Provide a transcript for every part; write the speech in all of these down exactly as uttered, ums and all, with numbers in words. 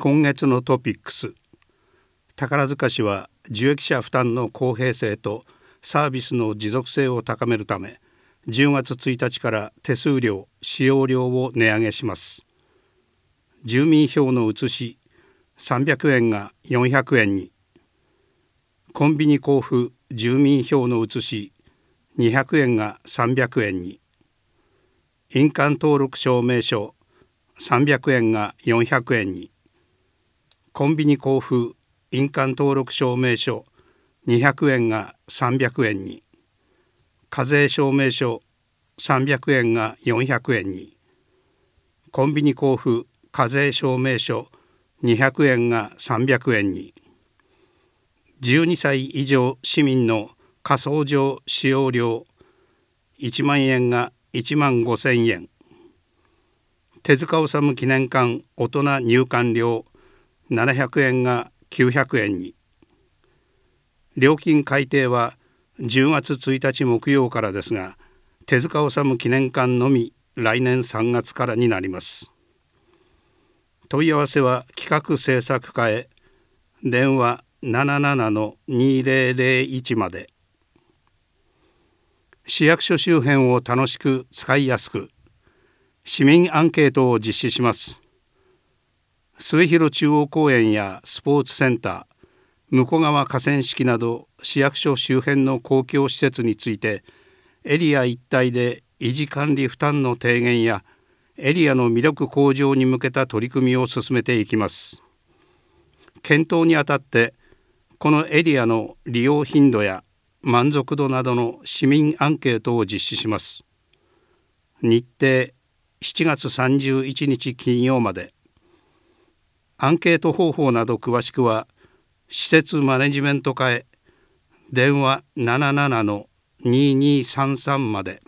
今月のトピックス。宝塚市は受益者負担の公平性とサービスの持続性を高めるため、じゅうがつついたちから手数料・使用料を値上げします。住民票の写しさんびゃくえんがよんひゃくえんに、コンビニ交付住民票の写しにひゃくえんがさんびゃくえんに、印鑑登録証明書さんびゃくえんがよんひゃくえんに、コンビニ交付印鑑登録証明書にひゃくえんがさんびゃくえんに、課税証明書さんびゃくえんがよんひゃくえんに、コンビニ交付課税証明書にひゃくえんがさんびゃくえんに、じゅうにさい以上市民の火葬場使用料いちまんえんがいちまんごせんえん、手塚治虫記念館大人入館料ななひゃくえんがきゅうひゃくえんに、料金改定はじゅうがつついたち木曜からですが、手塚治虫記念館のみ来年さんがつからになります。問い合わせは企画制作課へ、電話 ななななのにぜろぜろいち まで。市役所周辺を楽しく使いやすく、市民アンケートを実施します。末広中央公園やスポーツセンター、向川河川敷など市役所周辺の公共施設について、エリア一帯で維持管理負担の低減やエリアの魅力向上に向けた取り組みを進めていきます。検討にあたって、このエリアの利用頻度や満足度などの市民アンケートを実施します。日程しちがつさんじゅういちにち金曜まで。アンケート方法など詳しくは施設マネジメント課へ、電話 ななななのににさんさん まで。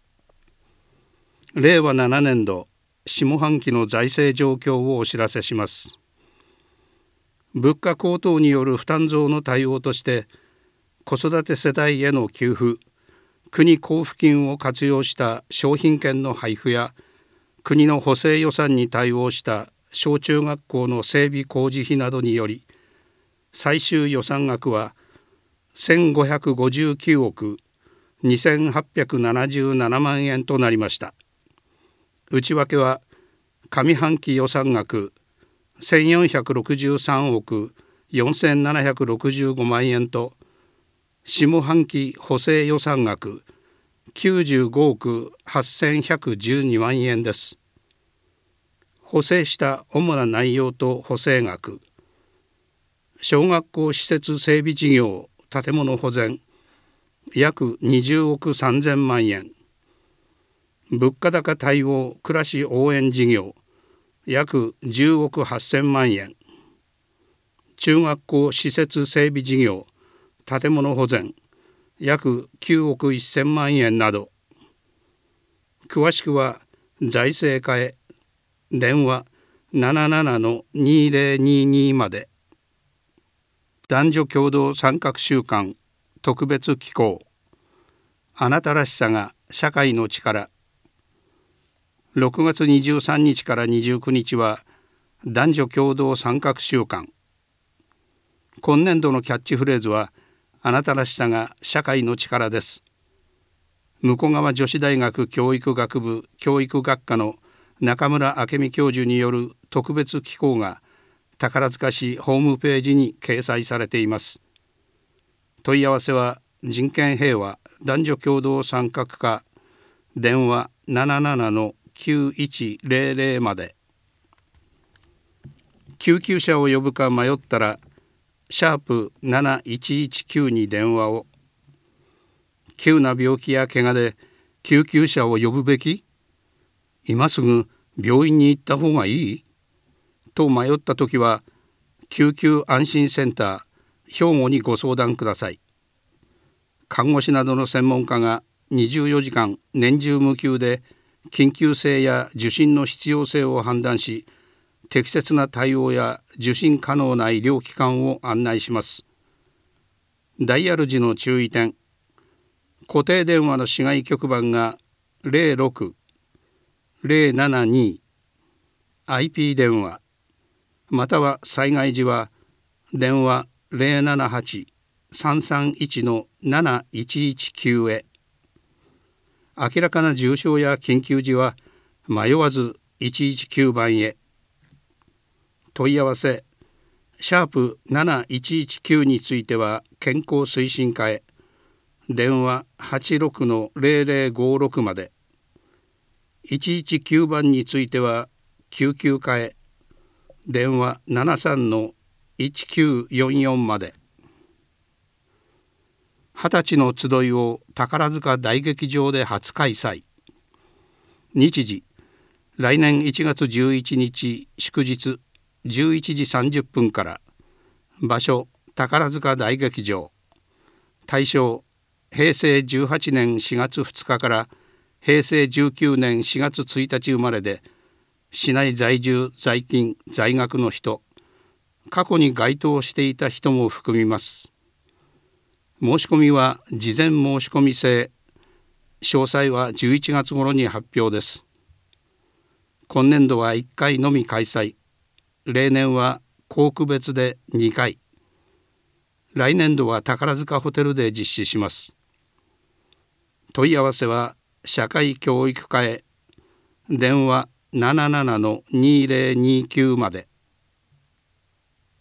れいわななねんど下半期の財政状況をお知らせします。物価高騰による負担増の対応として、子育て世帯への給付、国交付金を活用した商品券の配布や、国の補正予算に対応した小中学校の整備工事費などにより、最終予算額はせんごひゃくごじゅうきゅうおくにせんはっぴゃくななじゅうななまんえんとなりました。内訳は上半期予算額せんよんひゃくろくじゅうさんおくよんせんななひゃくろくじゅうごまんえんと、下半期補正予算額きゅうじゅうごおくはっせんひゃくじゅうにまんえんです。補正した主な内容と補正額、小学校施設整備事業建物保全約にじゅうおくさんぜんまんえん、物価高対応暮らし応援事業約じゅうおくはっせんまんえん、中学校施設整備事業建物保全約きゅうおくせんまんえんなど。詳しくは財政課へ、電話 ななななのにぜろにに まで。男女共同参画週間特別機構、あなたらしさが社会の力。ろくがつにじゅうさんにちからにじゅうくにちは男女共同参画週間。今年度のキャッチフレーズは、あなたらしさが社会の力です。向川女子大学教育学部教育学科の中村明美教授による特別機構が宝塚市ホームページに掲載されています。問い合わせは人権平和男女共同参画課、電話 ななななのきゅういちぜろぜろ まで。救急車を呼ぶか迷ったらシャープなないちいちきゅうに電話を。急な病気や怪我で救急車を呼ぶべき？今すぐ病院に行った方がいい？と迷ったときは、救急安心センター兵庫にご相談ください。看護師などの専門家がにじゅうよじかん年中無休で緊急性や受診の必要性を判断し、適切な対応や受診可能な医療機関を案内します。ダイヤル時の注意点、固定電話の市外局番がぜろろく ぜろななに、アイピー 電話または災害時は電話 ゼロななはち さんさんいち なないちいちきゅう へ。明らかな重症や緊急時は迷わずいちいちきゅうばんへ。問い合わせシャープなないちいちきゅうについては健康推進課へ、電話 はちろくのゼロゼロごろく まで。いちいちきゅうばんについては救急課へ、電話 ななさんのいちきゅうよんよん まで。二十歳の集いを宝塚大劇場で初開催。日時来年いちがつじゅういちにち祝日じゅういちじさんじゅっぷんから。場所宝塚大劇場。対象へいせいじゅうはちねんしがつふつかからへいせいじゅうきゅうねんしがつついたち生まれで、市内在住在勤在学の人、過去に該当していた人も含みます。申し込みは事前申し込み制。詳細はじゅういちがつ頃に発表です。今年度はいっかいのみ開催。例年は校区別でにかい。来年度は宝塚ホテルで実施します。問い合わせは社会教育課へ、電話 なななのにゼロにきゅう まで。